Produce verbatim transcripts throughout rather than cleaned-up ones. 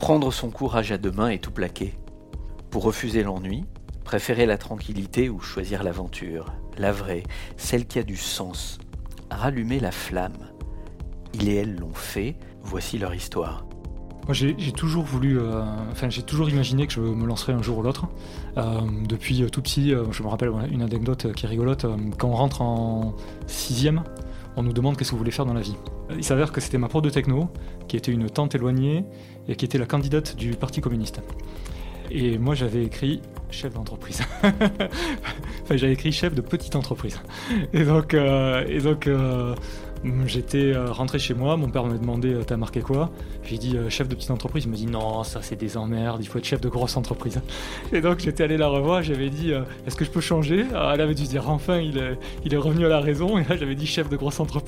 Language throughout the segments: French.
Prendre son courage à deux mains et tout plaquer. Pour refuser l'ennui, préférer la tranquillité ou choisir l'aventure, la vraie, celle qui a du sens. Rallumer la flamme. Il et elle l'ont fait, voici leur histoire. Moi, j'ai, j'ai toujours voulu, euh, enfin, j'ai toujours imaginé que je me lancerais un jour ou l'autre. Euh, depuis tout petit, euh, je me rappelle voilà, une anecdote qui est rigolote. Euh, quand on rentre en sixième, on nous demande qu'est-ce que vous voulez faire dans la vie. Il s'avère que c'était ma prof de techno, qui était une tante éloignée et qui était la candidate du Parti communiste. Et moi, j'avais écrit chef d'entreprise. Enfin, j'avais écrit chef de petite entreprise. Et donc, euh, et donc. Euh, J'étais rentré chez moi, mon père m'a demandé « t'as marqué quoi ?» J'ai dit euh, « chef de petite entreprise ». Il m'a dit « non, ça c'est des emmerdes, il faut être chef de grosse entreprise ». Et donc j'étais allé la revoir, j'avais dit euh, « est-ce que je peux changer ?» Alors, elle avait dû se dire « enfin, il est, il est revenu à la raison » et là j'avais dit « chef de grosse entreprise ».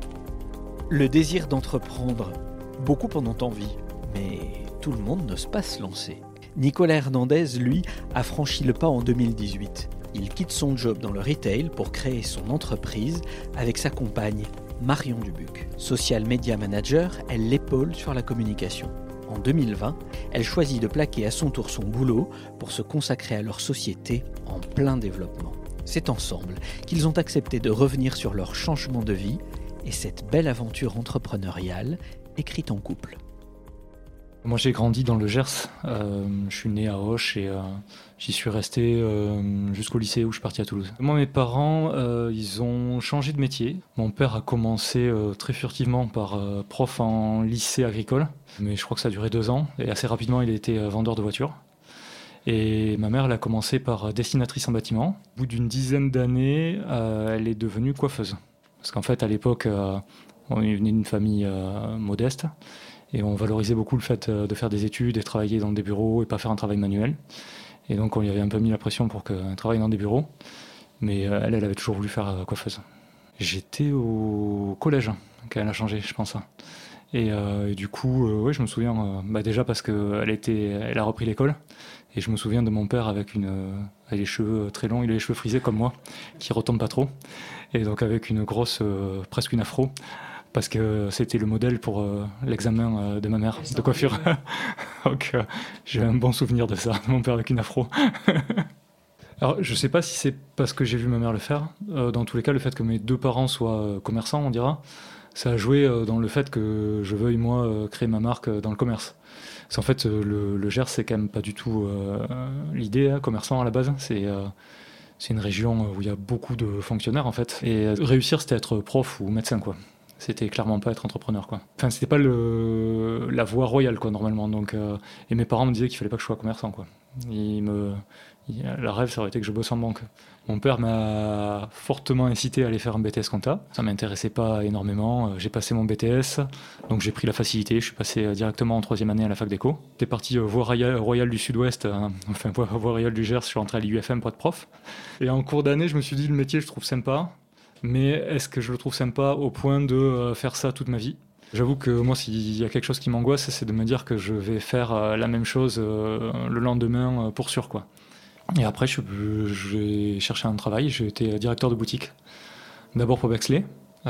Le désir d'entreprendre, beaucoup en ont envie, mais tout le monde n'ose pas se lancer. Nicolas Hernandez, lui, a franchi le pas en deux mille dix-huit. Il quitte son job dans le retail pour créer son entreprise avec sa compagne, Marion Dubuc. Social Media Manager, elle l'épaule sur la communication. En deux mille vingt, elle choisit de plaquer à son tour son boulot pour se consacrer à leur société en plein développement. C'est ensemble qu'ils ont accepté de revenir sur leur changement de vie et cette belle aventure entrepreneuriale écrite en couple. Moi j'ai grandi dans le Gers, euh, je suis né à Auch et euh, j'y suis resté euh, jusqu'au lycée où je suis parti à Toulouse. Moi mes parents, euh, ils ont changé de métier. Mon père a commencé euh, très furtivement par euh, prof en lycée agricole, mais je crois que ça a duré deux ans et assez rapidement il a été euh, vendeur de voitures. Et ma mère elle a commencé par dessinatrice en bâtiment. Au bout d'une dizaine d'années, euh, elle est devenue coiffeuse. Parce qu'en fait à l'époque, euh, on venait d'une famille euh, modeste. Et on valorisait beaucoup le fait de faire des études et travailler dans des bureaux et pas faire un travail manuel. Et donc on lui avait un peu mis la pression pour qu'elle travaille dans des bureaux. Mais elle, elle avait toujours voulu faire coiffeuse. J'étais au collège quand elle a changé, je pense. Et, euh, et du coup, euh, ouais, je me souviens, euh, bah déjà parce qu'elle était, elle a repris l'école. Et je me souviens de mon père avec, une, euh, avec les cheveux très longs, il a les cheveux frisés comme moi, qui retombent pas trop. Et donc avec une grosse, euh, presque une afro. Parce que c'était le modèle pour euh, l'examen euh, de ma mère de coiffure. Donc euh, j'ai un bon souvenir de ça, de mon père avec une afro. Alors je sais pas si c'est parce que j'ai vu ma mère le faire. Euh, dans tous les cas, le fait que mes deux parents soient euh, commerçants, on dira, ça a joué euh, dans le fait que je veuille moi euh, créer ma marque euh, dans le commerce. Parce qu'en fait, euh, le, le Gers, c'est quand même pas du tout euh, l'idée, hein, commerçant à la base. C'est euh, c'est une région où il y a beaucoup de fonctionnaires en fait. Et euh, réussir, c'était être prof ou médecin, quoi. C'était clairement pas être entrepreneur, quoi. Enfin, c'était pas le, la voie royale, quoi, normalement. Donc, euh, et mes parents me disaient qu'il fallait pas que je sois commerçant, quoi. Ils me, ils, le rêve, ça aurait été que je bosse en banque. Mon père m'a fortement incité à aller faire un B T S compta. Ça m'intéressait pas énormément. J'ai passé mon B T S, donc j'ai pris la facilité. Je suis passé directement en troisième année à la fac d'éco. J'étais parti euh, voie royale, royale du Sud-Ouest, hein, enfin voie, voie royale du Gers. Je suis rentré à l'I U F M pour être prof. Et en cours d'année, je me suis dit le métier, je trouve sympa. Mais est-ce que je le trouve sympa au point de euh, faire ça toute ma vie ? J'avoue que moi, s'il y a quelque chose qui m'angoisse, c'est de me dire que je vais faire euh, la même chose euh, le lendemain euh, pour sûr, quoi. Et après, je, j'ai cherché un travail, j'ai été directeur de boutique. D'abord pour Bexley,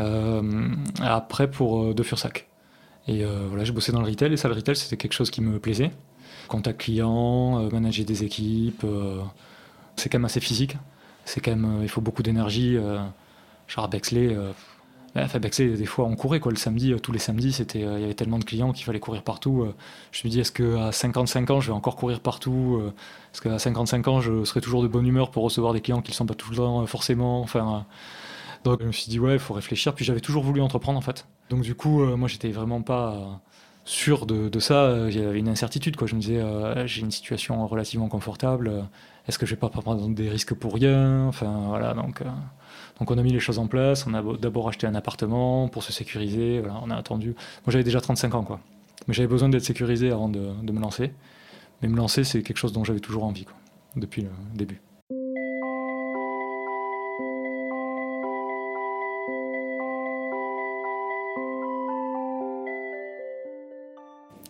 euh, après pour euh, De Fursac. Et euh, voilà, j'ai bossé dans le retail, et ça, le retail, c'était quelque chose qui me plaisait. Contact client, euh, manager des équipes, euh, c'est quand même assez physique. C'est quand même, euh, il faut beaucoup d'énergie. Euh, Genre à Bexley, euh, enfin Bexley, des fois on courait quoi, le samedi, euh, tous les samedis, c'était, euh, il y avait tellement de clients qu'il fallait courir partout. Euh, je me dis, est-ce qu'à cinquante-cinq ans, je vais encore courir partout euh, Est-ce qu'à cinquante-cinq ans, je serai toujours de bonne humeur pour recevoir des clients qui ne le sont pas tout le temps euh, forcément enfin, euh, Donc je me suis dit, ouais, il faut réfléchir. Puis j'avais toujours voulu entreprendre en fait. Donc du coup, euh, moi j'étais vraiment pas euh, sûr de, de ça. Il y avait une incertitude, quoi. Je me disais, euh, j'ai une situation relativement confortable. Euh, est-ce que je vais pas prendre des risques pour rien Enfin voilà, donc... Euh, Donc on a mis les choses en place, on a d'abord acheté un appartement pour se sécuriser, voilà, on a attendu. Moi j'avais déjà trente-cinq ans, quoi. Mais j'avais besoin d'être sécurisé avant de, de me lancer. Mais me lancer, c'est quelque chose dont j'avais toujours envie, quoi, depuis le début.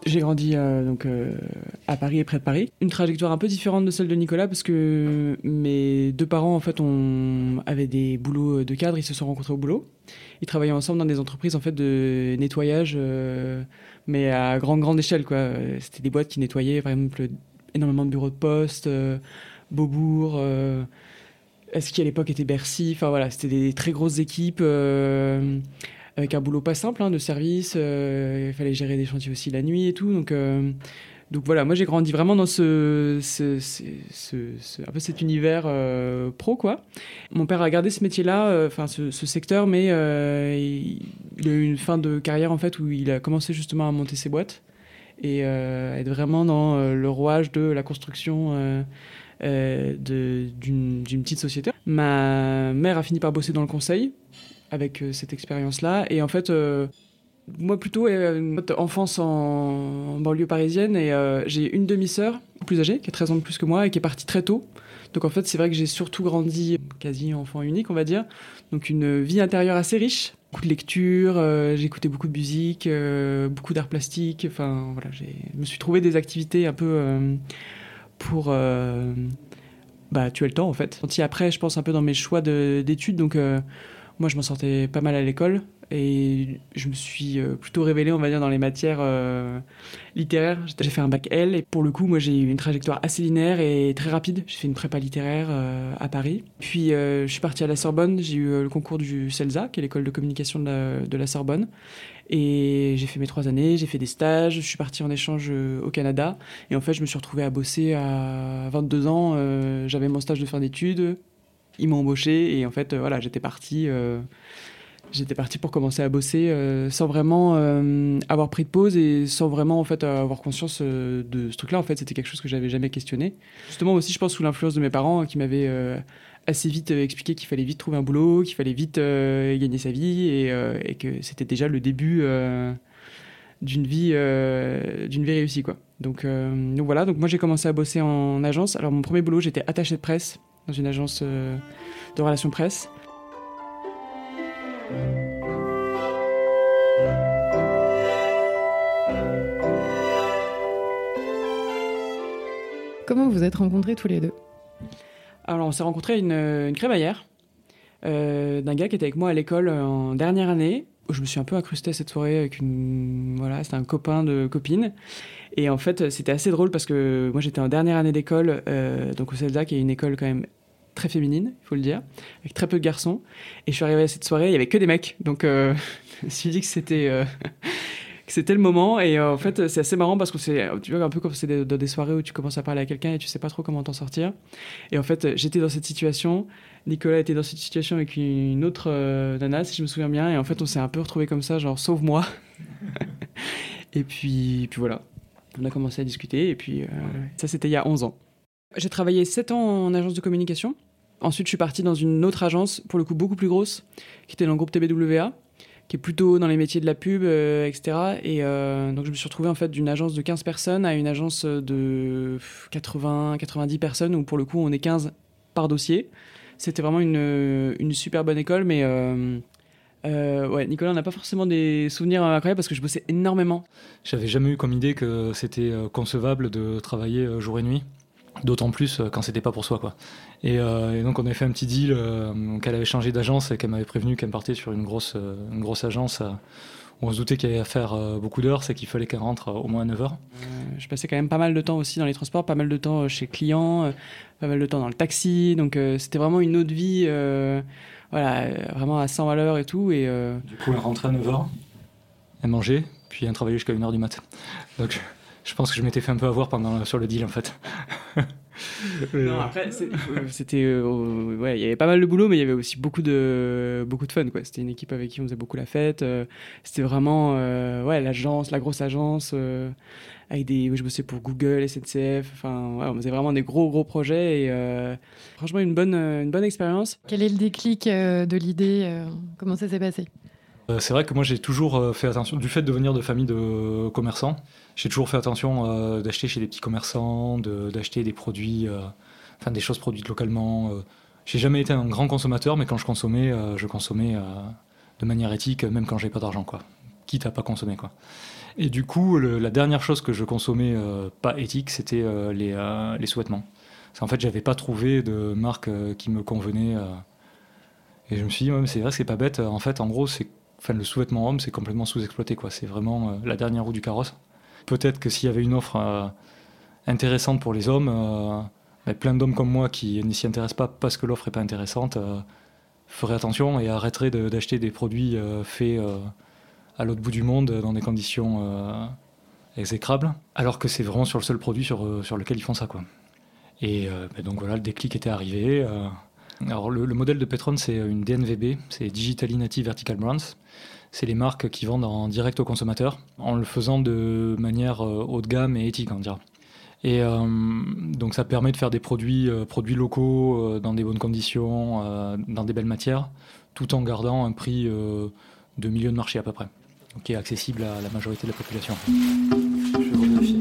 J'ai grandi euh, donc, euh, à Paris et près de Paris. Une trajectoire un peu différente de celle de Nicolas parce que mes deux parents en fait, ont, avaient des boulots de cadre, ils se sont rencontrés au boulot. Ils travaillaient ensemble dans des entreprises en fait, de nettoyage, euh, mais à grande, grande échelle, quoi. C'était des boîtes qui nettoyaient par exemple énormément de bureaux de poste, euh, Beaubourg, euh, ce qui à l'époque était Bercy. Enfin voilà, c'était des très grosses équipes. Euh, avec un boulot pas simple hein, de service, euh, il fallait gérer des chantiers aussi la nuit et tout, donc, euh, donc voilà, moi j'ai grandi vraiment dans ce, ce, ce, ce, ce un peu cet univers euh, pro quoi. Mon père a gardé ce métier-là, enfin euh, ce, ce secteur, mais euh, il, il a eu une fin de carrière en fait où il a commencé justement à monter ses boîtes et euh, être vraiment dans euh, le rouage de la construction euh, euh, de, d'une, d'une petite société. Ma mère a fini par bosser dans le conseil avec euh, cette expérience-là. Et en fait, euh, moi plutôt, euh, une enfance en, en banlieue parisienne, et euh, j'ai une demi-sœur plus âgée, qui a treize ans de plus que moi, et qui est partie très tôt. Donc en fait, c'est vrai que j'ai surtout grandi quasi enfant unique, on va dire. Donc une vie intérieure assez riche. Beaucoup de lectures, euh, j'ai écouté beaucoup de musique, euh, beaucoup d'art plastique. Enfin, voilà, j'ai, je me suis trouvé des activités un peu euh, pour... Euh, bah, tuer le temps, en fait. Et après, je pense un peu dans mes choix de, d'études, donc... Euh, moi, je m'en sortais pas mal à l'école et je me suis plutôt révélée, on va dire, dans les matières euh, littéraires. J'ai fait un bac L et pour le coup, moi, j'ai eu une trajectoire assez linéaire et très rapide. J'ai fait une prépa littéraire euh, à Paris. Puis, euh, je suis partie à la Sorbonne. J'ai eu le concours du CELSA, qui est l'école de communication de la, de la Sorbonne. Et j'ai fait mes trois années, j'ai fait des stages, je suis partie en échange au Canada. Et en fait, je me suis retrouvée à bosser à vingt-deux ans. Euh, j'avais mon stage de fin d'études. Ils m'ont embauché et en fait, euh, voilà, j'étais partie, euh, j'étais partie pour commencer à bosser euh, sans vraiment euh, avoir pris de pause et sans vraiment en fait avoir conscience euh, de ce truc-là. En fait, c'était quelque chose que j'avais jamais questionné. Justement aussi, je pense sous l'influence de mes parents qui m'avaient euh, assez vite euh, expliqué qu'il fallait vite trouver un boulot, qu'il fallait vite euh, gagner sa vie et, euh, et que c'était déjà le début euh, d'une vie, euh, d'une vie réussie, quoi. Donc, euh, donc voilà. Donc moi, j'ai commencé à bosser en agence. Alors mon premier boulot, j'étais attachée de presse dans une agence euh, de relations presse. Comment vous vous êtes rencontrés tous les deux ? Alors on s'est rencontrés à une, une crémaillère euh, d'un gars qui était avec moi à l'école en dernière année. Je me suis un peu incrustée à cette soirée avec une... Voilà, c'était un copain de copine. Et en fait, c'était assez drôle parce que moi, j'étais en dernière année d'école, euh, donc au CELSA, qui est une école quand même très féminine, il faut le dire, avec très peu de garçons. Et je suis arrivée à cette soirée, il y avait que des mecs. Donc, euh, je me suis dit que c'était, euh, que c'était le moment. Et euh, en fait, c'est assez marrant parce que c'est, tu vois, un peu comme c'est des, dans des soirées où tu commences à parler à quelqu'un et tu sais pas trop comment t'en sortir. Et en fait, j'étais dans cette situation. Nicolas était dans cette situation avec une autre euh, nana, si je me souviens bien. Et en fait, on s'est un peu retrouvés comme ça, genre, sauve-moi. et puis, puis voilà. On a commencé à discuter. Et puis, euh, ça, c'était il y a onze ans. J'ai travaillé sept ans en agence de communication. Ensuite, je suis partie dans une autre agence, pour le coup beaucoup plus grosse, qui était dans le groupe T B W A, qui est plutôt dans les métiers de la pub, euh, et cetera. Et euh, donc, je me suis retrouvé en fait d'une agence de quinze personnes à une agence de quatre-vingts à quatre-vingt-dix personnes, où pour le coup, on est quinze par dossier. C'était vraiment une, une super bonne école, mais euh, euh, ouais, Nicolas n'a pas forcément des souvenirs incroyables parce que je bossais énormément. J'avais jamais eu comme idée que c'était concevable de travailler jour et nuit. D'autant plus quand c'était pas pour soi, quoi. Et, euh, et donc on avait fait un petit deal euh, qu'elle avait changé d'agence et qu'elle m'avait prévenu qu'elle partait sur une grosse, euh, une grosse agence euh, où on se doutait qu'elle allait faire euh, beaucoup d'heures, c'est qu'il fallait qu'elle rentre euh, au moins à neuf heures. Euh, je passais quand même pas mal de temps aussi dans les transports, pas mal de temps chez clients, euh, pas mal de temps dans le taxi, donc euh, c'était vraiment une autre vie, euh, voilà, vraiment à cent à l'heure et tout. Et, euh... Du coup elle rentrait à neuf heures, elle mangeait, puis elle travaillait jusqu'à une heure du mat. Donc je pense que je m'étais fait un peu avoir pendant, sur le deal en fait. Non, après, c'est, euh, c'était, euh, ouais, il y avait pas mal de boulot, mais il y avait aussi beaucoup de, beaucoup de fun, quoi. C'était une équipe avec qui on faisait beaucoup la fête. Euh, c'était vraiment, euh, ouais, l'agence, la grosse agence, euh, avec des, je bossais pour Google, S N C F. Enfin, ouais, on faisait vraiment des gros, gros projets et euh, franchement une bonne, une bonne expérience. Quel est le déclic euh, de l'idée euh, Comment ça s'est passé ? Euh, c'est vrai que moi j'ai toujours fait attention, du fait de venir de famille de commerçants, j'ai toujours fait attention euh, d'acheter chez des petits commerçants, de, d'acheter des produits, euh, enfin des choses produites localement. Euh. J'ai jamais été un grand consommateur, mais quand je consommais, euh, je consommais euh, de manière éthique, même quand j'avais pas d'argent, quoi. Quitte à pas consommer, quoi. Et du coup, le, la dernière chose que je consommais euh, pas éthique, c'était euh, les, euh, les sous-vêtements. Parce qu'en fait, j'avais pas trouvé de marque euh, qui me convenait. Euh, et je me suis dit, ouais, c'est vrai, c'est pas bête. En fait, en gros, c'est, enfin, le sous-vêtement homme, c'est complètement sous-exploité, quoi. C'est vraiment euh, la dernière roue du carrosse. Peut-être que s'il y avait une offre euh, intéressante pour les hommes, euh, ben, plein d'hommes comme moi qui ne s'y intéressent pas parce que l'offre est pas intéressante, euh, feraient attention et arrêteraient de, d'acheter des produits euh, faits euh, à l'autre bout du monde dans des conditions euh, exécrables, alors que c'est vraiment sur le seul produit sur, euh, sur lequel ils font ça, quoi. Et euh, ben donc voilà, le déclic était arrivé. Euh. Alors le, le modèle de Petron, c'est une D N V B, c'est Digitally Native Vertical Brands. C'est les marques qui vendent en direct aux consommateurs, en le faisant de manière euh, haut de gamme et éthique, on dira. Et euh, donc ça permet de faire des produits, euh, produits locaux, euh, dans des bonnes conditions, euh, dans des belles matières, tout en gardant un prix euh, de milieu de marché à peu près, donc qui est accessible à la majorité de la population. Je vais vérifier.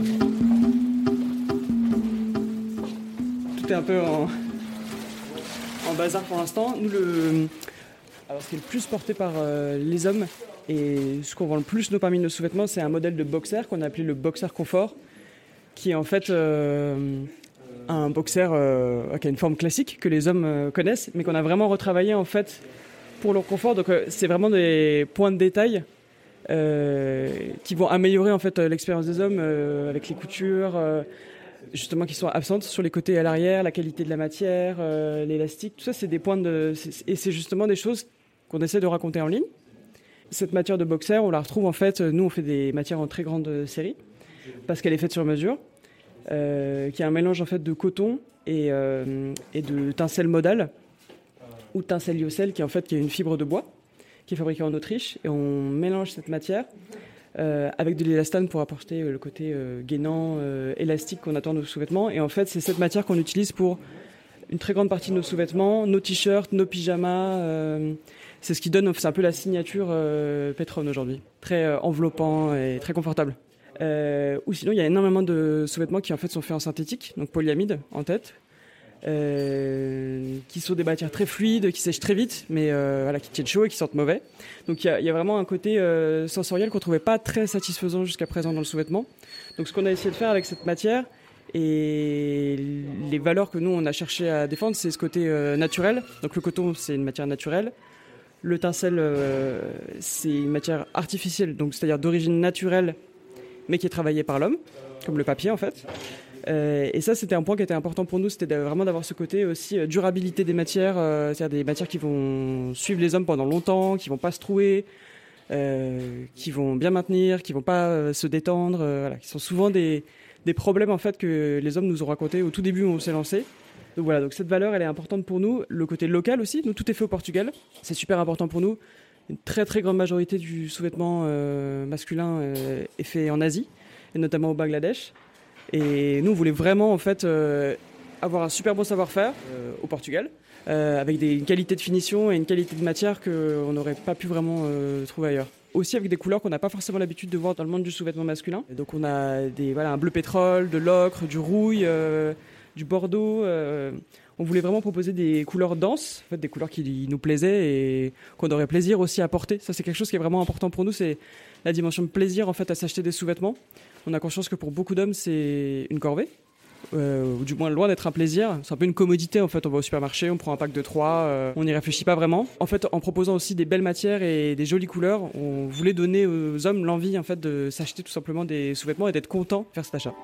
Tout est un peu en, en bazar pour l'instant. Nous, le... Alors, ce qui est le plus porté par euh, les hommes et ce qu'on vend le plus nous, parmi nos sous-vêtements, c'est un modèle de boxer qu'on a appelé le boxer confort, qui est en fait euh, un boxer euh, qui a une forme classique que les hommes euh, connaissent, mais qu'on a vraiment retravaillé en fait pour leur confort. Donc euh, c'est vraiment des points de détail euh, qui vont améliorer en fait l'expérience des hommes euh, avec les coutures. Euh, justement qui sont absentes sur les côtés et à l'arrière, la qualité de la matière, euh, l'élastique, tout ça c'est des points de... C'est, et c'est justement des choses qu'on essaie de raconter en ligne. Cette matière de boxer, on la retrouve en fait, nous on fait des matières en très grande série, parce qu'elle est faite sur mesure, euh, qui est un mélange en fait de coton et, euh, et de tencel modal, ou tencel lyocell, qui est en fait qui est une fibre de bois, qui est fabriquée en Autriche, et on mélange cette matière Euh, avec de l'élastane pour apporter euh, le côté euh, gainant, euh, élastique qu'on attend de nos sous-vêtements. Et en fait, c'est cette matière qu'on utilise pour une très grande partie de nos sous-vêtements, nos t-shirts, nos pyjamas. Euh, c'est ce qui donne, c'est un peu la signature euh, Petron aujourd'hui. Très euh, enveloppant et très confortable. Euh, ou sinon, il y a énormément de sous-vêtements qui en fait sont faits en synthétique, donc polyamide en tête. Euh, qui sont des matières très fluides, qui sèchent très vite, mais euh, voilà, qui tiennent chaud et qui sentent mauvais. Donc il y, y a vraiment un côté euh, sensoriel qu'on trouvait pas très satisfaisant jusqu'à présent dans le sous-vêtement. Donc ce qu'on a essayé de faire avec cette matière et les valeurs que nous on a cherché à défendre, c'est ce côté euh, naturel. Donc le coton c'est une matière naturelle, le tencel euh, c'est une matière artificielle, donc c'est-à-dire d'origine naturelle, mais qui est travaillée par l'homme, comme le papier en fait. Euh, et ça, c'était un point qui était important pour nous, c'était de, vraiment d'avoir ce côté aussi euh, durabilité des matières, euh, c'est-à-dire des matières qui vont suivre les hommes pendant longtemps, qui vont pas se trouer, euh, qui vont bien maintenir, qui vont pas euh, se détendre, euh, voilà, qui sont souvent des, des problèmes en fait que les hommes nous ont racontés au tout début où on s'est lancé. Donc voilà, donc cette valeur, elle est importante pour nous. Le côté local aussi, nous tout est fait au Portugal, c'est super important pour nous. Une très très grande majorité du sous-vêtement euh, masculin euh, est fait en Asie, et notamment au Bangladesh. Et nous, on voulait vraiment en fait euh, avoir un super bon savoir-faire euh, au Portugal, euh, avec des, une qualité de finition et une qualité de matière qu'on n'aurait pas pu vraiment euh, trouver ailleurs. Aussi avec des couleurs qu'on n'a pas forcément l'habitude de voir dans le monde du sous-vêtement masculin. Et donc on a des, voilà, un bleu pétrole, de l'ocre, du rouille, euh, du bordeaux. Euh, on voulait vraiment proposer des couleurs denses, en fait, des couleurs qui nous plaisaient et qu'on aurait plaisir aussi à porter. Ça, c'est quelque chose qui est vraiment important pour nous, c'est la dimension de plaisir en fait, à s'acheter des sous-vêtements. On a conscience que pour beaucoup d'hommes, c'est une corvée, euh, ou du moins loin d'être un plaisir. C'est un peu une commodité, en fait. On va au supermarché, on prend un pack de trois, euh, on n'y réfléchit pas vraiment. En fait, en proposant aussi des belles matières et des jolies couleurs, on voulait donner aux hommes l'envie en fait, de s'acheter tout simplement des sous-vêtements et d'être content de faire cet achat.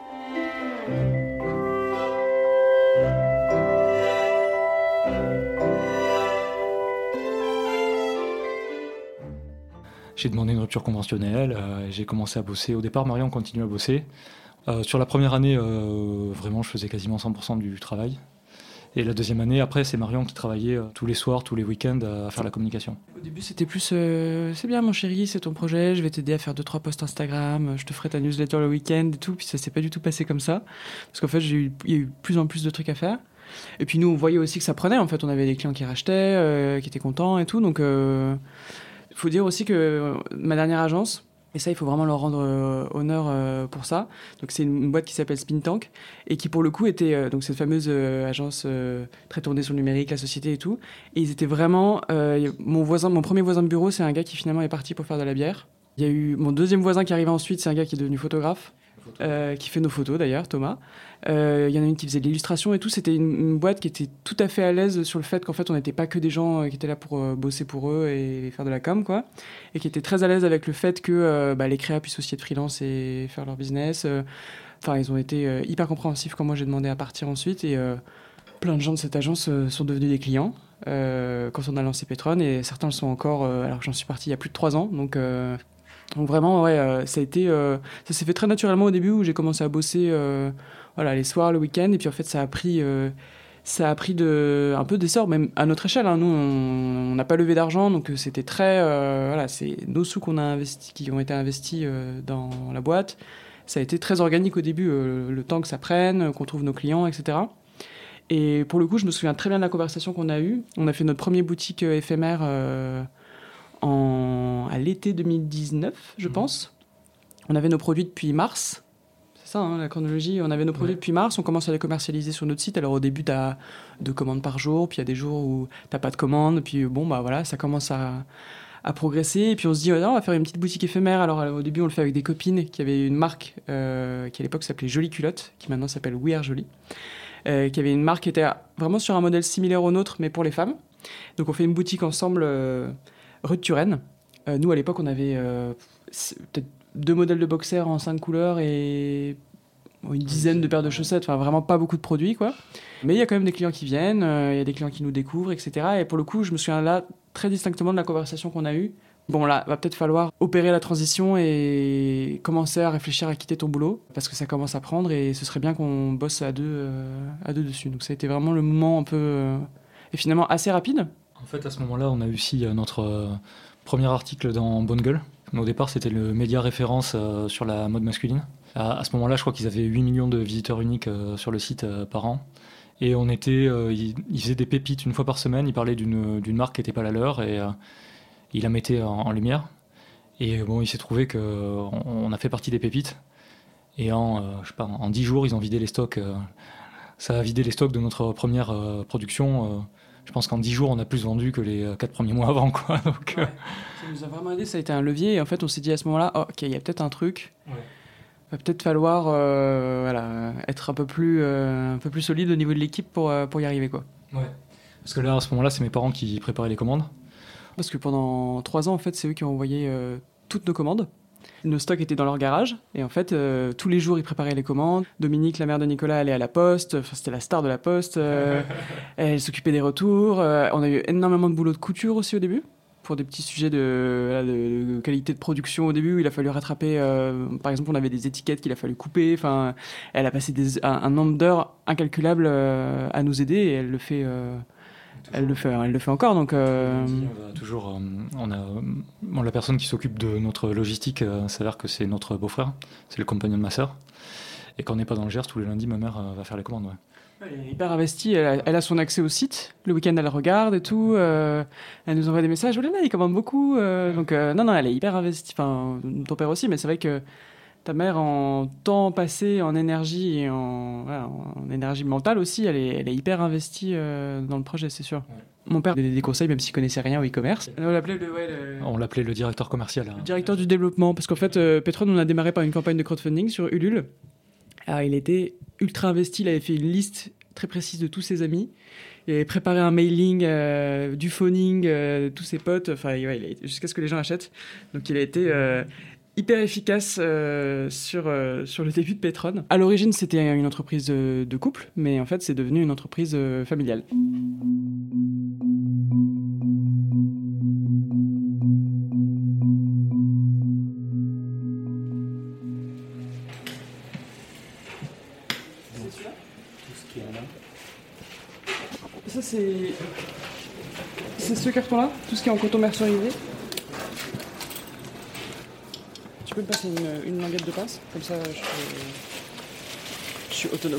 J'ai demandé une rupture conventionnelle, euh, j'ai commencé à bosser. Au départ, Marion continue à bosser. Euh, sur la première année, euh, vraiment, je faisais quasiment cent pour cent du travail. Et la deuxième année, après, c'est Marion qui travaillait euh, tous les soirs, tous les week-ends à faire la communication. Au début, c'était plus euh, c'est bien, mon chéri, c'est ton projet, je vais t'aider à faire deux trois posts Instagram, je te ferai ta newsletter le week-end et tout. Puis ça s'est pas du tout passé comme ça, parce qu'en fait, j'ai eu, il y a eu plus en plus de trucs à faire. Et puis nous, on voyait aussi que ça prenait. En fait, on avait des clients qui rachetaient, euh, qui étaient contents et tout. Donc euh, il faut dire aussi que ma dernière agence, et ça il faut vraiment leur rendre euh, honneur euh, pour ça, donc c'est une, une boîte qui s'appelle Spin Tank et qui pour le coup était euh, donc cette fameuse euh, agence euh, très tournée sur le numérique, la société et tout, et ils étaient vraiment euh, mon voisin, mon premier voisin de bureau, c'est un gars qui finalement est parti pour faire de la bière, Il y a eu mon deuxième voisin qui arrivait ensuite, c'est un gars qui est devenu photographe, euh, qui fait nos photos d'ailleurs, Thomas. Euh, il y en a une qui faisait de l'illustration et tout. C'était une, une boîte qui était tout à fait à l'aise sur le fait qu'en fait on n'était pas que des gens euh, qui étaient là pour euh, bosser pour eux et faire de la com, quoi. Et qui était très à l'aise avec le fait que euh, bah, les créas puissent aussi être freelance et faire leur business. Euh, Enfin, ils ont été euh, hyper compréhensifs quand moi j'ai demandé à partir ensuite. Et euh, plein de gens de cette agence euh, sont devenus des clients euh, quand on a lancé Petron. Et certains le sont encore, euh, alors que j'en suis parti il y a plus de trois ans. Donc, euh, donc vraiment, ouais, euh, ça a été, euh, ça s'est fait très naturellement au début où j'ai commencé à bosser euh, voilà, les soirs, le week-end. Et puis en fait, ça a pris... Euh, ça a pris de, un peu d'essor, même à notre échelle. Hein. Nous, on n'a pas levé d'argent, donc c'était très... Euh, voilà, c'est nos sous qu'on a investi, qui ont été investis euh, dans la boîte. Ça a été très organique au début, euh, le temps que ça prenne, qu'on trouve nos clients, et cetera. Et pour le coup, je me souviens très bien de la conversation qu'on a eue. On a fait notre première boutique euh, éphémère euh, en, à l'été deux mille dix-neuf, je mmh. pense. On avait nos produits depuis mars. C'est ça, hein, la chronologie. On avait nos produits ouais. depuis mars. On commence à les commercialiser sur notre site. Alors au début, tu as deux commandes par jour. Puis il y a des jours où tu n'as pas de commandes. Puis bon, bah voilà, ça commence à... à progresser, et puis on se dit, oh, non, on va faire une petite boutique éphémère. Alors au début, on le fait avec des copines qui avaient une marque euh, qui à l'époque s'appelait Jolie Culotte, qui maintenant s'appelle We Are Jolie, euh, qui avait une marque qui était vraiment sur un modèle similaire au nôtre, mais pour les femmes. Donc on fait une boutique ensemble euh, rue de Turenne. Euh, nous, à l'époque, on avait euh, peut-être deux modèles de boxers en cinq couleurs et une dizaine de paires de chaussettes, enfin vraiment pas beaucoup de produits, quoi. Mais il y a quand même des clients qui viennent, il euh, y a des clients qui nous découvrent, et cetera. Et pour le coup, je me souviens là très distinctement de la conversation qu'on a eue. Bon, là, va peut-être falloir opérer la transition et commencer à réfléchir à quitter ton boulot, parce que ça commence à prendre et ce serait bien qu'on bosse à deux, euh, à deux dessus. Donc ça a été vraiment le moment un peu... Euh, et finalement assez rapide. En fait, à ce moment-là, on a eu aussi notre euh, premier article dans Bonne Gueule. Au départ, c'était le média référence euh, sur la mode masculine. À, à ce moment-là, je crois qu'ils avaient huit millions de visiteurs uniques euh, sur le site euh, par an. Et on était, euh, ils, ils faisaient des pépites une fois par semaine. Ils parlaient d'une, d'une marque qui n'était pas la leur et euh, ils la mettaient en, en lumière. Et bon, il s'est trouvé qu'on on a fait partie des pépites. Et en, euh, je sais pas, en dix jours, ils ont vidé les stocks. Euh, ça a vidé les stocks de notre première euh, production. Euh, je pense qu'en dix jours, on a plus vendu que les quatre premiers mois avant, quoi. Donc, ouais. Ça nous a vraiment aidé. Ça a été un levier. Et en fait, on s'est dit à ce moment-là, oh, ok, il y a peut-être un truc. Ouais. Va peut-être falloir euh, voilà, être un peu, plus, euh, un peu plus solide au niveau de l'équipe pour, euh, pour y arriver, quoi. Ouais. Parce que là, à ce moment-là, c'est mes parents qui préparaient les commandes. Parce que pendant trois ans, en fait, c'est eux qui ont envoyé euh, toutes nos commandes. Nos stocks étaient dans leur garage. Et en fait, euh, tous les jours, ils préparaient les commandes. Dominique, la mère de Nicolas, allait à la poste. Enfin, c'était la star de la poste. Euh, elle s'occupait des retours. Euh, on a eu énormément de boulot de couture aussi au début, pour des petits sujets de, voilà, de, de qualité de production au début, où il a fallu rattraper, euh, par exemple, on avait des étiquettes qu'il a fallu couper. Enfin, elle a passé des, un, un nombre d'heures incalculable euh, à nous aider, et elle le fait, euh, elle le fait, elle le fait encore. Donc, euh... on va toujours, euh, on a, bon, la personne qui s'occupe de notre logistique, euh, s'avère que c'est notre beau-frère, c'est le compagnon de ma sœur. Et quand on n'est pas dans le Gers, tous les lundis, ma mère euh, va faire les commandes. Ouais. Elle est hyper investie, elle a, elle a son accès au site. Le week-end, elle regarde et tout. Euh, elle nous envoie des messages. Oh là là, il commande beaucoup. Euh, donc, euh, non, non, elle est hyper investie. Enfin, ton père aussi, mais c'est vrai que ta mère, en temps passé, en énergie et en, voilà, en énergie mentale aussi, elle est, elle est hyper investie euh, dans le projet, c'est sûr. Ouais. Mon père donnait des conseils, même s'il connaissait rien au e-commerce. On l'appelait le, ouais, le... On l'appelait le directeur commercial. Hein. Le directeur du développement, parce qu'en fait, euh, Petron, on a démarré par une campagne de crowdfunding sur Ulule. Alors, il était ultra investi, il avait fait une liste très précise de tous ses amis. Il avait préparé un mailing, euh, du phoning, euh, tous ses potes, enfin, ouais, il a été, jusqu'à ce que les gens achètent. Donc, il a été euh, hyper efficace euh, sur, euh, sur le début de Petron. À l'origine, c'était une entreprise de, de couple, mais en fait, c'est devenu une entreprise euh, familiale. Ça, c'est... c'est ce carton-là, tout ce qui est en coton mercerisé. Tu peux me passer une, une languette de pince, comme ça je, je suis autonome.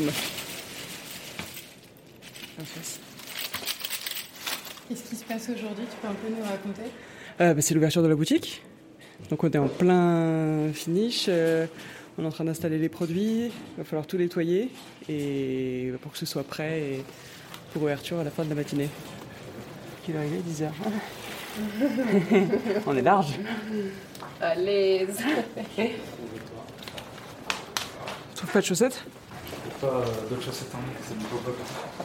Qu'est-ce qui se passe aujourd'hui? Tu peux un peu nous raconter? euh, bah, C'est l'ouverture de la boutique. Donc on est en plein finish. Euh, on est en train d'installer les produits. Il va falloir tout nettoyer et pour que ce soit prêt et pour ouverture à la fin de la matinée. Quelle heure il est? dix heures. On est large. Allez. Tu trouves pas de chaussettes ? Pas euh, d'autres chaussettes en ligne, c'est du pop-up.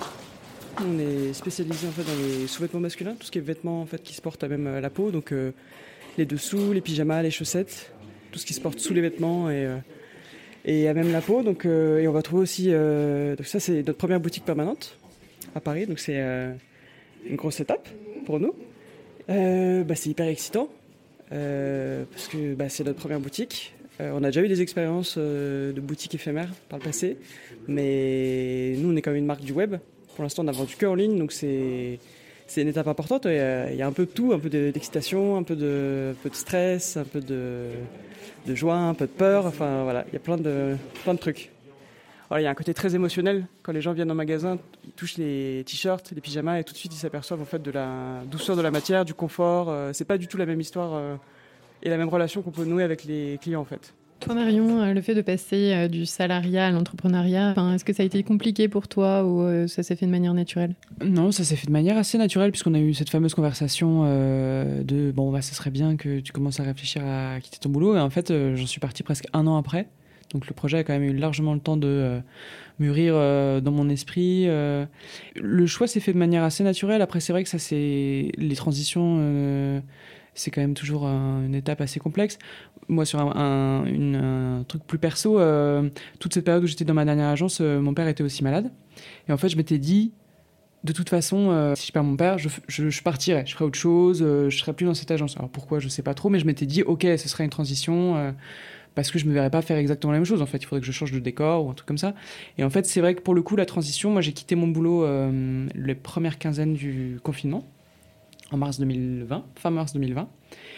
On est spécialisé en fait dans les sous-vêtements masculins, tout ce qui est vêtements en fait qui se portent à même euh, la peau, donc euh, les dessous, les pyjamas, les chaussettes, tout ce qui se porte sous les vêtements et, euh, et à même la peau. Donc, euh, et on va trouver aussi, euh, donc ça c'est notre première boutique permanente à Paris, donc c'est euh, une grosse étape pour nous. Euh, bah, c'est hyper excitant euh, parce que bah, c'est notre première boutique. Euh, on a déjà eu des expériences euh, de boutiques éphémères par le passé, mais nous on est quand même une marque du web. Pour l'instant, on a vendu que en ligne, donc c'est, c'est une étape importante. Il y, a, il y a un peu de tout, un peu d'excitation, un peu de, un peu de stress, un peu de, de joie, un peu de peur. Enfin, voilà, il y a plein de, plein de trucs. Alors, il y a un côté très émotionnel. Quand les gens viennent au magasin, ils touchent les t-shirts, les pyjamas, et tout de suite, ils s'aperçoivent en fait, de la douceur de la matière, du confort. Euh, c'est pas du tout la même histoire euh, et la même relation qu'on peut nouer avec les clients, en fait. Toi, Marion, le fait de passer du salariat à l'entrepreneuriat, est-ce que ça a été compliqué pour toi ou ça s'est fait de manière naturelle ? Non, ça s'est fait de manière assez naturelle puisqu'on a eu cette fameuse conversation euh, de « bon, bah, ça serait bien que tu commences à réfléchir à quitter ton boulot ». Et en fait, euh, j'en suis partie presque un an après. Donc le projet a quand même eu largement le temps de euh, mûrir euh, dans mon esprit. Euh. Le choix s'est fait de manière assez naturelle. Après, c'est vrai que ça, c'est les transitions... Euh, c'est quand même toujours un, une étape assez complexe. Moi, sur un, un, une, un truc plus perso, euh, toute cette période où j'étais dans ma dernière agence, euh, mon père était aussi malade. Et en fait, je m'étais dit, de toute façon, euh, si je perds mon père, je, je, je partirai, je ferai autre chose, euh, je serai plus dans cette agence. Alors pourquoi, je sais pas trop, mais je m'étais dit, ok, ce serait une transition, euh, parce que je me verrais pas faire exactement la même chose. En fait, il faudrait que je change de décor ou un truc comme ça. Et en fait, c'est vrai que pour le coup, la transition, moi, j'ai quitté mon boulot euh, les premières quinzaines du confinement, en mars deux mille vingt, fin mars deux mille vingt.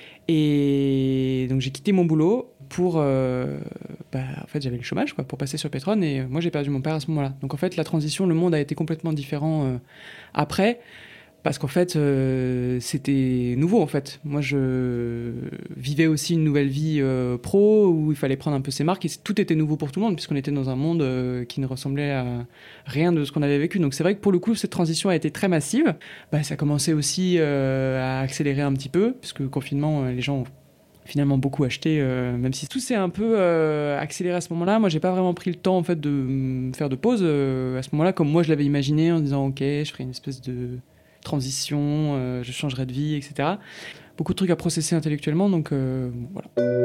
Et donc j'ai quitté mon boulot pour... Euh, bah, en fait, j'avais le chômage quoi, pour passer sur Petron et moi j'ai perdu mon père à ce moment-là. Donc en fait, la transition, le monde a été complètement différent euh, après. Parce qu'en fait, euh, c'était nouveau, en fait. Moi, je vivais aussi une nouvelle vie euh, pro, où il fallait prendre un peu ses marques, et tout était nouveau pour tout le monde, puisqu'on était dans un monde euh, qui ne ressemblait à rien de ce qu'on avait vécu. Donc c'est vrai que pour le coup, cette transition a été très massive. Bah, ça commençait aussi euh, à accélérer un petit peu, puisque le confinement, les gens ont finalement beaucoup acheté, euh, même si tout s'est un peu euh, accéléré à ce moment-là. Moi, j'ai pas vraiment pris le temps, en fait, de me faire de pause euh, à ce moment-là, comme moi, je l'avais imaginé, en disant, OK, je ferai une espèce de... transition, euh, je changerai de vie, et cetera. Beaucoup de trucs à processer intellectuellement, donc euh, voilà.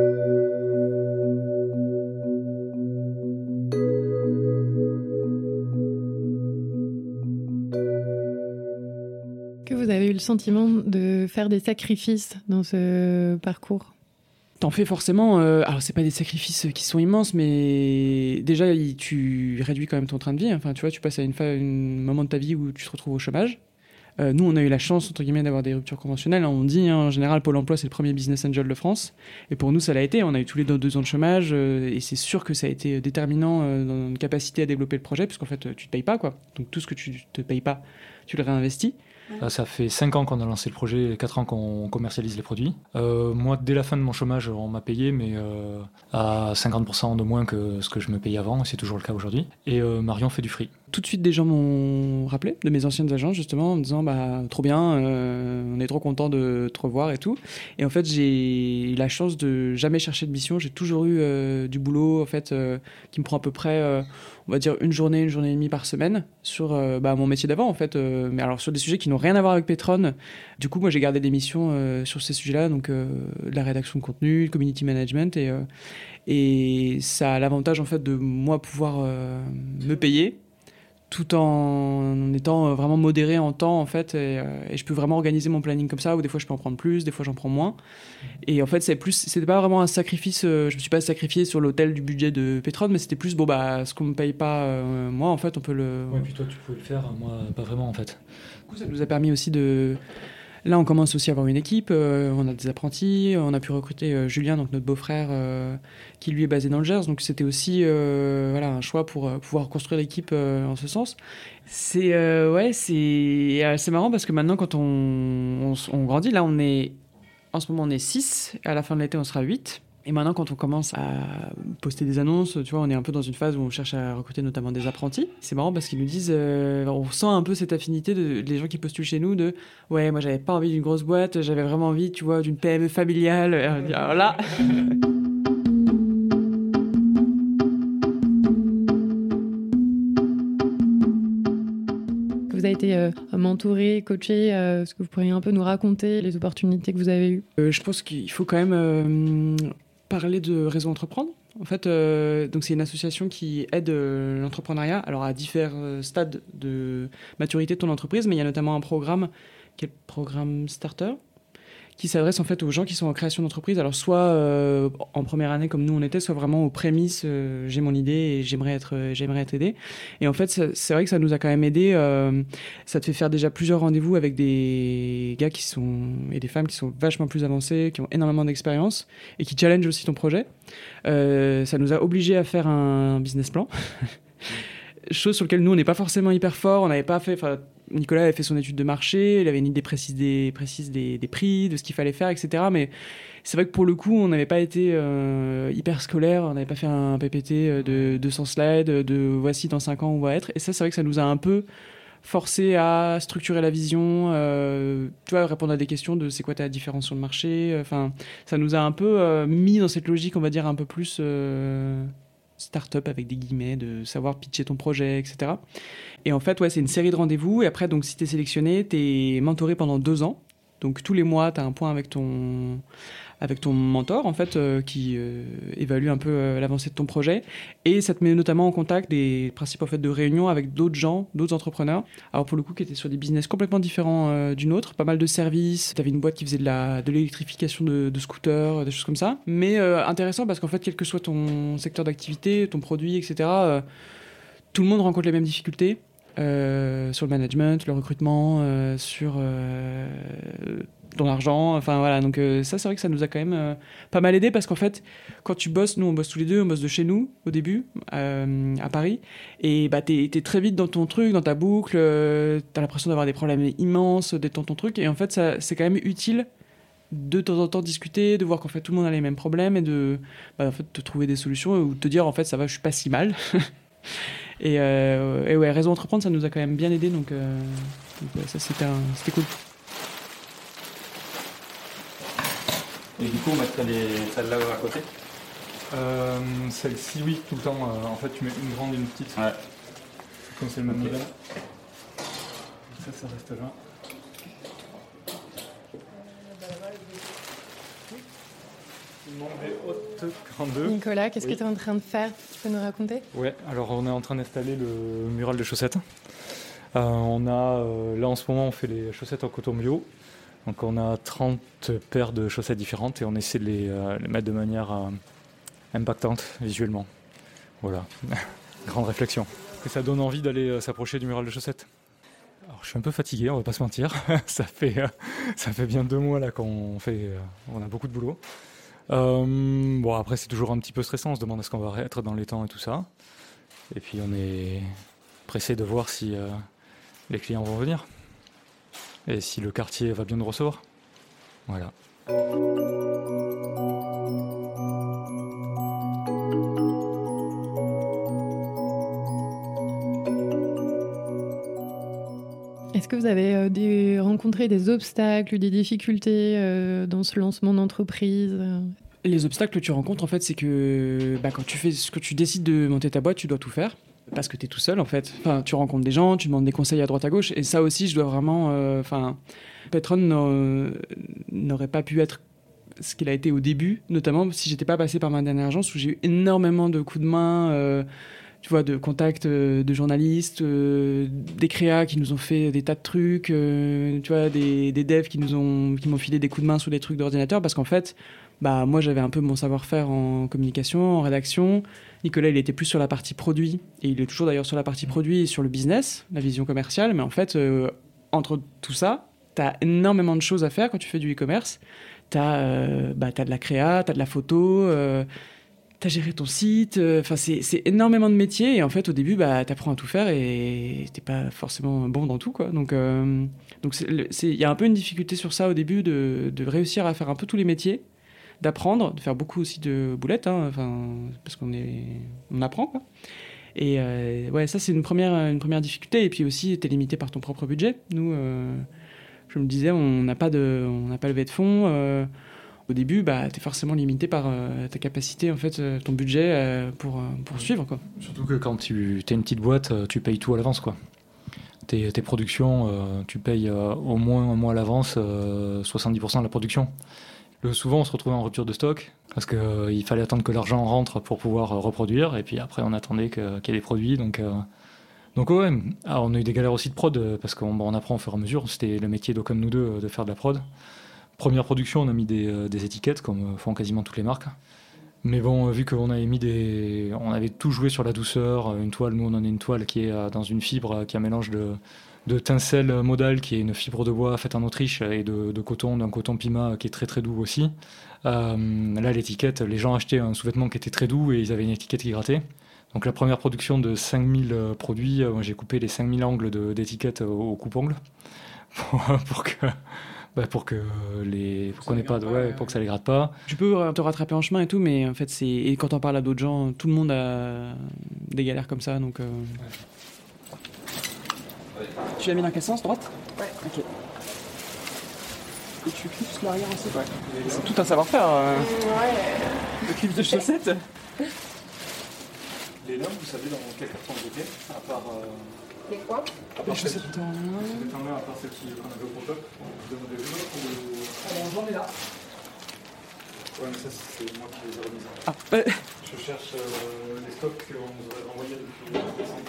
Que vous avez eu le sentiment de faire des sacrifices dans ce parcours ? T'en fais forcément, euh, alors c'est pas des sacrifices qui sont immenses, mais déjà tu réduis quand même ton train de vie. Enfin, tu vois, tu passes à une, fa- une moment de ta vie où tu te retrouves au chômage. Euh, nous, on a eu la chance, entre guillemets, d'avoir des ruptures conventionnelles. On dit, hein, en général, Pôle emploi, c'est le premier business angel de France. Et pour nous, ça l'a été. On a eu tous les deux, deux ans de chômage. Euh, et c'est sûr que ça a été déterminant euh, dans notre capacité à développer le projet, puisqu'en fait, tu ne te payes pas, quoi. Donc, tout ce que tu ne te payes pas, tu le réinvestis. Là, ça fait cinq ans qu'on a lancé le projet et quatre ans qu'on commercialise les produits. Euh, moi, dès la fin de mon chômage, on m'a payé, mais euh, à cinquante pour cent de moins que ce que je me payais avant. Et c'est toujours le cas aujourd'hui. Et euh, Marion fait du free. Tout de suite, des gens m'ont rappelé de mes anciennes agences, justement, en me disant bah, trop bien, euh, on est trop content de te revoir et tout. Et en fait, j'ai eu la chance de jamais chercher de mission. J'ai toujours eu euh, du boulot, en fait, euh, qui me prend à peu près, euh, on va dire, une journée, une journée et demie par semaine sur euh, bah, mon métier d'avant, en fait. Euh, mais alors, sur des sujets qui n'ont rien à voir avec Petron. Du coup, moi, j'ai gardé des missions euh, sur ces sujets-là, donc euh, la rédaction de contenu, le community management. Et, euh, et ça a l'avantage, en fait, de moi pouvoir euh, me payer, tout en étant vraiment modéré en temps, en fait, et, et je peux vraiment organiser mon planning comme ça, où des fois je peux en prendre plus, des fois j'en prends moins. Et en fait, c'est plus, c'était pas vraiment un sacrifice, euh, je me suis pas sacrifié sur l'autel du budget de Petron, mais c'était plus, bon, bah, ce qu'on me paye pas, euh, moi, en fait, on peut le... Ouais, puis toi, tu pouvais le faire, moi, pas vraiment, en fait. Du coup, ça nous a permis aussi de... Là, on commence aussi à avoir une équipe, euh, on a des apprentis, on a pu recruter euh, Julien, donc notre beau-frère, euh, qui lui est basé dans le Gers, donc c'était aussi euh, voilà, un choix pour euh, pouvoir construire l'équipe euh, en ce sens. C'est, euh, ouais, c'est, euh, c'est marrant parce que maintenant, quand on, on, on grandit, là, on est, en ce moment, on est six, à la fin de l'été, on sera huit. Et maintenant, quand on commence à poster des annonces, tu vois, on est un peu dans une phase où on cherche à recruter notamment des apprentis. C'est marrant parce qu'ils nous disent, euh, on sent un peu cette affinité de les gens qui postulent chez nous de, ouais, moi j'avais pas envie d'une grosse boîte, j'avais vraiment envie, tu vois, d'une P M E familiale. Et on dit, alors là. Vous avez été euh, mentoré, coaché, euh, est-ce que vous pourriez un peu nous raconter les opportunités que vous avez eues? euh, Je pense qu'il faut quand même euh, parler de Réseau Entreprendre. En fait, euh, donc c'est une association qui aide euh, l'entrepreneuriat, alors à différents stades de maturité de ton entreprise, mais il y a notamment un programme qui est le programme Starter, qui s'adresse en fait aux gens qui sont en création d'entreprise, alors soit euh, en première année comme nous on était, soit vraiment aux prémices, euh, j'ai mon idée et j'aimerais être, euh, j'aimerais être aidé. Et en fait, c'est, c'est vrai que ça nous a quand même aidé. Euh, ça te fait faire déjà plusieurs rendez-vous avec des gars qui sont, et des femmes qui sont vachement plus avancés, qui ont énormément d'expérience et qui challengent aussi ton projet. Euh, ça nous a obligés à faire un business plan. Chose sur laquelle nous on n'est pas forcément hyper fort, on n'avait pas fait. Nicolas avait fait son étude de marché, il avait une idée précise des, précise des, des prix, de ce qu'il fallait faire, et cetera. Mais c'est vrai que pour le coup, on n'avait pas été euh, hyper scolaire, on n'avait pas fait un P P T de deux cents slides, de voici dans cinq ans où on va être. Et ça, c'est vrai que ça nous a un peu forcé à structurer la vision, euh, tu vois, répondre à des questions de c'est quoi ta différence sur le marché. Enfin, ça nous a un peu euh, mis dans cette logique, on va dire, un peu plus euh, start-up avec des guillemets, de savoir pitcher ton projet, et cetera. Et en fait, ouais, c'est une série de rendez-vous. Et après, donc, si tu es sélectionné, tu es mentoré pendant deux ans. Donc, tous les mois, tu as un point avec ton, avec ton mentor, en fait, euh, qui euh, évalue un peu euh, l'avancée de ton projet. Et ça te met notamment en contact des principes en fait, de réunion avec d'autres gens, d'autres entrepreneurs. Alors, pour le coup, qui étaient sur des business complètement différents euh, d'une autre. Pas mal de services. Tu avais une boîte qui faisait de, la, de l'électrification de, de scooters, des choses comme ça. Mais euh, intéressant parce qu'en fait, quel que soit ton secteur d'activité, ton produit, et cetera, euh, tout le monde rencontre les mêmes difficultés. Euh, sur le management, le recrutement, euh, sur euh, ton argent, enfin voilà, donc euh, ça c'est vrai que ça nous a quand même euh, pas mal aidé parce qu'en fait quand tu bosses, nous on bosse tous les deux, on bosse de chez nous au début euh, à Paris et bah t'es, t'es très vite dans ton truc, dans ta boucle, euh, t'as l'impression d'avoir des problèmes immenses, d'être dans ton truc et en fait ça, c'est quand même utile de temps en temps discuter, de voir qu'en fait tout le monde a les mêmes problèmes et de bah, en fait, de trouver des solutions ou de te dire en fait ça va, je suis pas si mal. Et, euh, et ouais, Réseau Entreprendre, ça nous a quand même bien aidé, donc, euh, donc ouais, ça c'était, un, c'était cool. Et du coup, on mettrait les, celles-là à côté euh, Celle-ci, oui, tout le temps. Euh, en fait, tu mets une grande et une petite. Ouais. Comme c'est le même okay. modèle. Ça, ça reste là. Nicolas, qu'est-ce oui. que tu es en train de faire? Tu peux nous raconter? Ouais, alors on est en train d'installer le mural de chaussettes. Euh, on a, euh, là en ce moment, on fait les chaussettes en coton bio. Donc on a trente paires de chaussettes différentes et on essaie de les, euh, les mettre de manière euh, impactante visuellement. Voilà, grande réflexion. Et ça donne envie d'aller euh, s'approcher du mural de chaussettes. Alors je suis un peu fatigué, on va pas se mentir. ça, fait, euh, ça fait bien deux mois là qu'on fait, euh, on a beaucoup de boulot. Euh, bon après c'est toujours un petit peu stressant, on se demande est-ce qu'on va être dans les temps et tout ça. Et puis on est pressé de voir si euh, les clients vont venir et si le quartier va bien nous recevoir. Voilà. Est-ce que vous avez euh, des, rencontré des obstacles ou des difficultés euh, dans ce lancement d'entreprise? Les obstacles que tu rencontres, en fait, c'est que bah, quand tu fais, quand tu décides de monter ta boîte, tu dois tout faire. Parce que tu es tout seul, en fait. Enfin, tu rencontres des gens, tu demandes des conseils à droite à gauche. Et ça aussi, je dois vraiment... Enfin, euh, Petron n'aurait pas pu être ce qu'il a été au début, notamment si j'étais pas passé par ma dernière agence où j'ai eu énormément de coups de main... Euh, tu vois, de contacts euh, de journalistes, euh, des créas qui nous ont fait des tas de trucs, euh, tu vois, des, des devs qui, nous ont, qui m'ont filé des coups de main sur des trucs d'ordinateur parce qu'en fait, bah, moi, j'avais un peu mon savoir-faire en communication, en rédaction. Nicolas, il était plus sur la partie produit et il est toujours d'ailleurs sur la partie produit et sur le business, la vision commerciale. Mais en fait, euh, entre tout ça, tu as énormément de choses à faire quand tu fais du e-commerce. Tu as euh, bah, t'as de la créa, tu as de la photo... Euh, t'as géré ton site, enfin euh, c'est, c'est énormément de métiers et en fait au début bah t'apprends à tout faire et t'es pas forcément bon dans tout quoi. Donc euh, donc c'est il y a un peu une difficulté sur ça au début de de réussir à faire un peu tous les métiers d'apprendre, de faire beaucoup aussi de boulettes, hein, enfin, parce qu'on est, on apprend, quoi. Et euh, ouais, ça, c'est une première, une première difficulté. Et puis aussi, tu es limité par ton propre budget. Nous, euh, je me disais, on n'a pas, de, on n'a pas levé de fonds. Euh, au début, bah, tu es forcément limité par euh, ta capacité, en fait, euh, ton budget euh, pour, euh, pour suivre, quoi. Surtout que quand tu es une petite boîte, tu payes tout à l'avance, quoi. Tes, tes productions, euh, tu payes euh, au moins un mois à l'avance euh, soixante-dix pour cent de la production. Le, souvent, on se retrouvait en rupture de stock parce qu'il euh, fallait attendre que l'argent rentre pour pouvoir euh, reproduire. Et puis après, on attendait que, qu'il y ait des produits. Donc, euh, donc ouais, ah, on a eu des galères aussi de prod euh, parce qu'on bon, on apprend au fur et à mesure. C'était le métier d'aucun de nous deux euh, de faire de la prod. Première production, on a mis des, euh, des étiquettes comme euh, font quasiment toutes les marques. Mais bon, vu qu'on avait mis des, on avait tout joué sur la douceur, une toile, nous on en a une toile qui est dans une fibre, qui est un mélange de, de tencel modal, qui est une fibre de bois faite en Autriche, et de, de coton, d'un coton Pima qui est très très doux aussi. Euh, là, l'étiquette, les gens achetaient un sous-vêtement qui était très doux et ils avaient une étiquette qui grattait. Donc la première production de cinq mille produits, j'ai coupé les cinq mille angles de, d'étiquettes au, au coupe-ongle pour, pour que... Bah pour que les pour qu'on ait pas de ouais, pour que ça les gratte pas. Tu peux te rattraper en chemin et tout, mais en fait c'est et quand on parle à d'autres gens, tout le monde a des galères comme ça, donc. Euh... Ouais. Tu l'as mis dans quel sens, droite? Ouais. Ok. Et tu clips l'arrière aussi. Ouais. C'est tout un savoir-faire. Euh... Ouais. Le clip de chaussettes. Les lames, vous savez dans quel carton vous étiez, à part. Euh... Les quoi? Les chaussettes en main. Les chaussettes en main, à part celles qu'on avait au pop-up. Vous demandez les autres ou... Alors, j'en ai là. Ouais, mais ça, c'est moi qui les ai remises. Ah, ouais. Je cherche euh, les stocks qu'on nous aurait envoyés depuis décembre.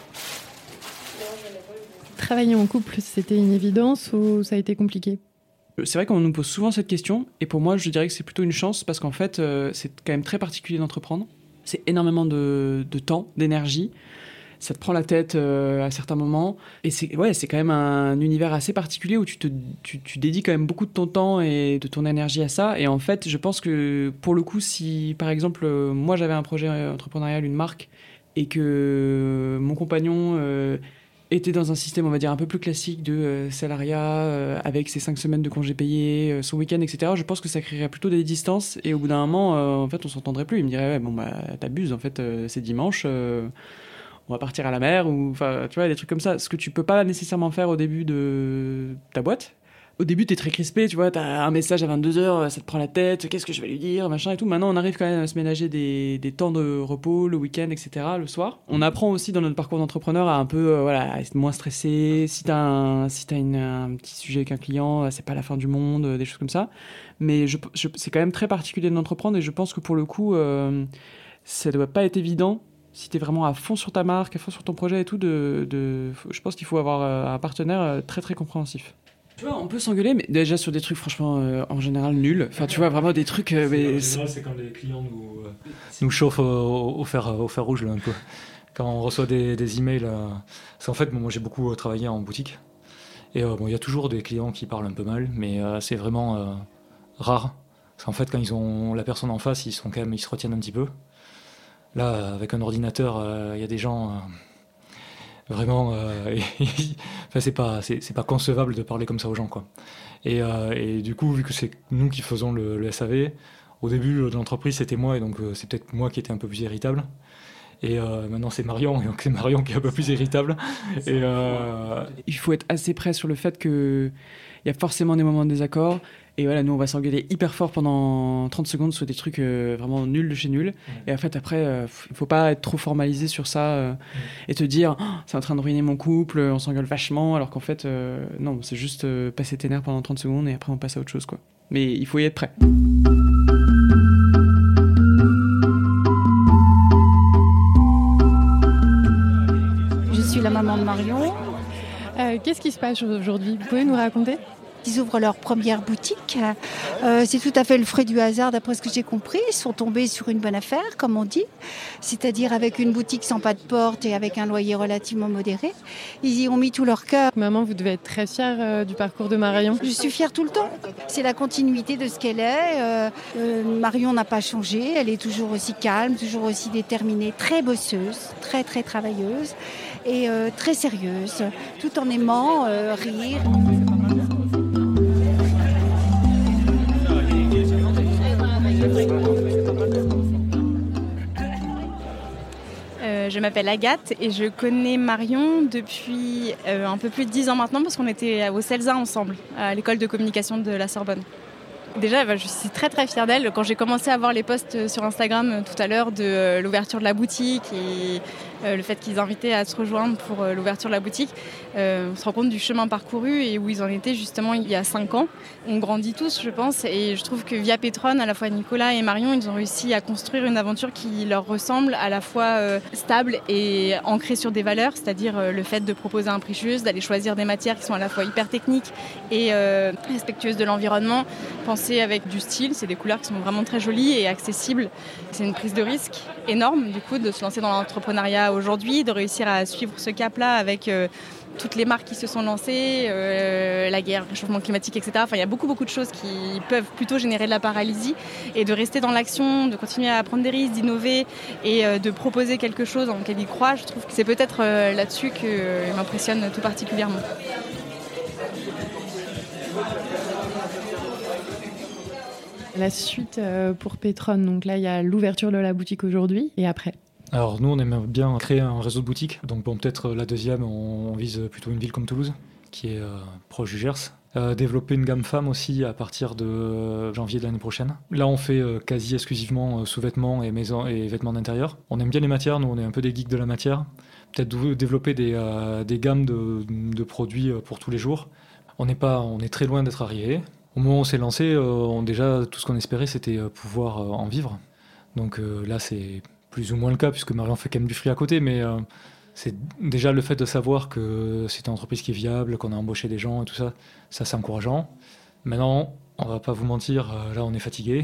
Travailler en couple, c'était une évidence ou ça a été compliqué? C'est vrai qu'on nous pose souvent cette question. Et pour moi, je dirais que c'est plutôt une chance parce qu'en fait, euh, c'est quand même très particulier d'entreprendre. C'est énormément de, de temps, d'énergie. Ça te prend la tête euh, à certains moments. Et c'est, ouais, c'est quand même un univers assez particulier où tu, te, tu, tu dédies quand même beaucoup de ton temps et de ton énergie à ça. Et en fait, je pense que pour le coup, si par exemple, euh, moi j'avais un projet entrepreneurial, une marque, et que mon compagnon euh, était dans un système, on va dire, un peu plus classique de euh, salariat, euh, avec ses cinq semaines de congés payés, euh, son week-end, et cetera, je pense que ça créerait plutôt des distances. Et au bout d'un moment, euh, en fait, on s'entendrait plus. Il me dirait, ouais, bon, bah, t'abuses, en fait, euh, c'est dimanche. Euh, on va partir à la mer, ou enfin, tu vois, des trucs comme ça. Ce que tu peux pas nécessairement faire au début de ta boîte. Au début, t'es très crispé, tu vois, t'as un message à vingt-deux heures, ça te prend la tête, qu'est-ce que je vais lui dire, machin et tout. Maintenant, on arrive quand même à se ménager des, des temps de repos, le week-end, et cetera, le soir. On apprend aussi dans notre parcours d'entrepreneur à un peu, euh, voilà, à être moins stressé. Si t'as un, si t'as une, un petit sujet avec un client, c'est pas la fin du monde, des choses comme ça. Mais je, je, c'est quand même très particulier d'entreprendre et je pense que pour le coup, euh, ça doit pas être évident. Si tu es vraiment à fond sur ta marque, à fond sur ton projet et tout, de, de, je pense qu'il faut avoir un partenaire très très compréhensif. Tu vois, on peut s'engueuler, mais déjà sur des trucs franchement euh, en général nuls. Enfin, tu vois, vraiment des trucs. Euh, mais en général, c'est quand les clients nous, euh, nous chauffent au, au, fer, au fer rouge, là, un peu. Quand on reçoit des, des emails. Euh, c'est en fait, moi j'ai beaucoup travaillé en boutique. Et euh, bon, il y a toujours des clients qui parlent un peu mal, mais euh, c'est vraiment euh, rare. Parce qu'en fait, quand ils ont la personne en face, ils, sont quand même, ils se retiennent un petit peu. Là, avec un ordinateur, il euh, y a des gens... Euh, Vraiment, euh, enfin, c'est pas, c'est, c'est pas concevable de parler comme ça aux gens, quoi. Et, euh, et du coup, vu que c'est nous qui faisons le, le S A V, au début de l'entreprise, c'était moi, et donc euh, c'est peut-être moi qui étais un peu plus irritable. Et euh, maintenant, c'est Marion, et donc c'est Marion qui est un peu plus irritable. Et, euh... Il faut être assez prêt sur le fait qu'il y a forcément des moments de désaccord. Et voilà, nous, on va s'engueuler hyper fort pendant trente secondes sur des trucs euh, vraiment nuls de chez nuls. Et en fait, après, euh, il faut pas être trop formalisé sur ça euh, et te dire oh, c'est en train de ruiner mon couple, on s'engueule vachement, alors qu'en fait, euh, non, c'est juste euh, passer tes nerfs pendant trente secondes et après, on passe à autre chose, quoi. Mais il faut y être prêt. Je suis la maman de Marion. Euh, qu'est-ce qui se passe aujourd'hui? Vous pouvez nous raconter? Ils ouvrent leur première boutique. Euh, c'est tout à fait le fruit du hasard, d'après ce que j'ai compris. Ils sont tombés sur une bonne affaire, comme on dit, c'est-à-dire avec une boutique sans pas de porte et avec un loyer relativement modéré. Ils y ont mis tout leur cœur. Maman, vous devez être très fière euh, du parcours de Marion. Je suis fière tout le temps. C'est la continuité de ce qu'elle est. Euh, euh, Marion n'a pas changé. Elle est toujours aussi calme, toujours aussi déterminée, très bosseuse, très très travailleuse et euh, très sérieuse, tout en aimant euh, rire. Je m'appelle Agathe et je connais Marion depuis euh, un peu plus de dix ans maintenant parce qu'on était au CELSA ensemble, à l'école de communication de la Sorbonne. Déjà, bah, je suis très très fière d'elle. Quand j'ai commencé à voir les posts sur Instagram euh, tout à l'heure de euh, l'ouverture de la boutique et euh, le fait qu'ils invitaient à se rejoindre pour euh, l'ouverture de la boutique, euh, on se rend compte du chemin parcouru et où ils en étaient justement il y a cinq ans. On grandit tous, je pense, et je trouve que via Petron, à la fois Nicolas et Marion, ils ont réussi à construire une aventure qui leur ressemble, à la fois euh, stable et ancrée sur des valeurs, c'est-à-dire euh, le fait de proposer un prix juste, d'aller choisir des matières qui sont à la fois hyper techniques et euh, respectueuses de l'environnement, penser avec du style, c'est des couleurs qui sont vraiment très jolies et accessibles. C'est une prise de risque énorme du coup de se lancer dans l'entrepreneuriat aujourd'hui, de réussir à suivre ce cap-là avec euh, toutes les marques qui se sont lancées, euh, la guerre, le réchauffement climatique, et cetera. Enfin, il y a beaucoup beaucoup de choses qui peuvent plutôt générer de la paralysie et de rester dans l'action, de continuer à prendre des risques, d'innover et euh, de proposer quelque chose en lequel ils croient. Je trouve que c'est peut-être euh, là-dessus que euh, m'impressionne tout particulièrement. La suite pour Petron, donc là il y a l'ouverture de la boutique aujourd'hui et après. Alors nous on aimerait bien créer un réseau de boutiques, donc bon peut-être la deuxième on vise plutôt une ville comme Toulouse, qui est euh, proche du Gers. Euh, développer une gamme femme aussi à partir de janvier de l'année prochaine. Là on fait euh, quasi exclusivement euh, sous-vêtements et, maison, et vêtements d'intérieur. On aime bien les matières, nous on est un peu des geeks de la matière. Peut-être développer des, euh, des gammes de, de produits pour tous les jours. On n'est pas, on est très loin d'être arrivé. Au moment où on s'est lancé, euh, on, déjà tout ce qu'on espérait c'était euh, pouvoir euh, en vivre. Donc euh, là c'est plus ou moins le cas puisque Marion fait quand même du free à côté, mais euh, c'est déjà le fait de savoir que c'est une entreprise qui est viable, qu'on a embauché des gens et tout ça, ça c'est encourageant. Maintenant, on va pas vous mentir, euh, là on est fatigué.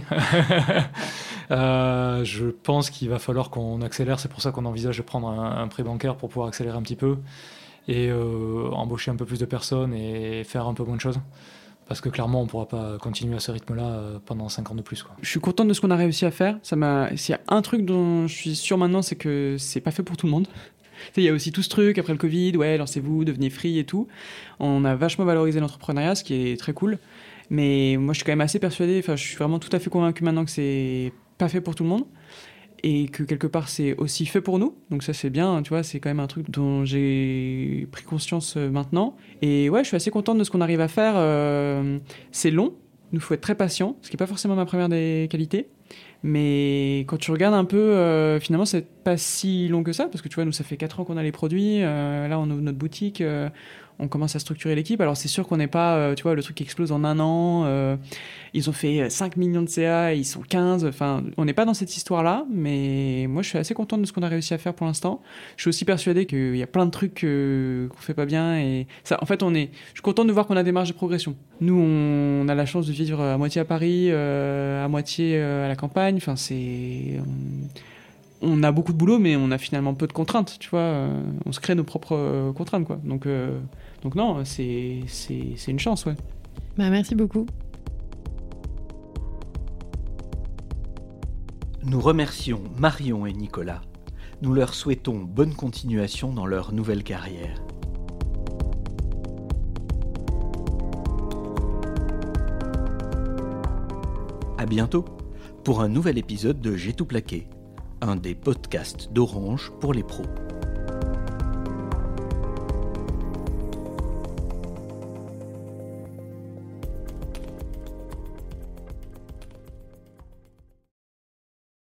euh, je pense qu'il va falloir qu'on accélère, c'est pour ça qu'on envisage de prendre un, un prêt bancaire pour pouvoir accélérer un petit peu et euh, embaucher un peu plus de personnes et faire un peu moins de choses. Parce que clairement, on ne pourra pas continuer à ce rythme-là pendant cinq ans de plus, quoi. Je suis contente de ce qu'on a réussi à faire. Ça m'a... S'il y a un truc dont je suis sûr maintenant, c'est que c'est pas fait pour tout le monde. Il y a aussi tout ce truc après le Covid, ouais, lancez-vous, devenez free et tout. On a vachement valorisé l'entrepreneuriat, ce qui est très cool. Mais moi, je suis quand même assez persuadée, enfin, je suis vraiment tout à fait convaincu maintenant que c'est pas fait pour tout le monde. Et que quelque part c'est aussi fait pour nous, donc ça c'est bien, tu vois, c'est quand même un truc dont j'ai pris conscience maintenant. Et ouais, je suis assez contente de ce qu'on arrive à faire. Euh, c'est long, il nous faut être très patient, ce qui n'est pas forcément ma première des qualités. Mais quand tu regardes un peu, euh, finalement c'est pas si long que ça, parce que tu vois, nous ça fait quatre ans qu'on a les produits, euh, là on ouvre notre boutique, euh, on commence à structurer l'équipe. Alors c'est sûr qu'on n'est pas, euh, tu vois, le truc qui explose en un an. Euh, ils ont fait cinq millions de C A, ils sont quinze. Enfin, on n'est pas dans cette histoire-là, mais moi je suis assez contente de ce qu'on a réussi à faire pour l'instant. Je suis aussi persuadée qu'il y a plein de trucs euh, qu'on fait pas bien. Et ça, en fait, on est, je suis contente de voir qu'on a des marges de progression. Nous, on a la chance de vivre à moitié à Paris, euh, à moitié euh, à la campagne. Enfin, c'est... On... on a beaucoup de boulot, mais on a finalement peu de contraintes, tu vois. On se crée nos propres contraintes, quoi. Donc, euh, donc non, c'est, c'est, c'est une chance, ouais. Bah, merci beaucoup. Nous remercions Marion et Nicolas. Nous leur souhaitons bonne continuation dans leur nouvelle carrière. À bientôt pour un nouvel épisode de J'ai tout plaqué, un des podcasts d'Orange pour les pros.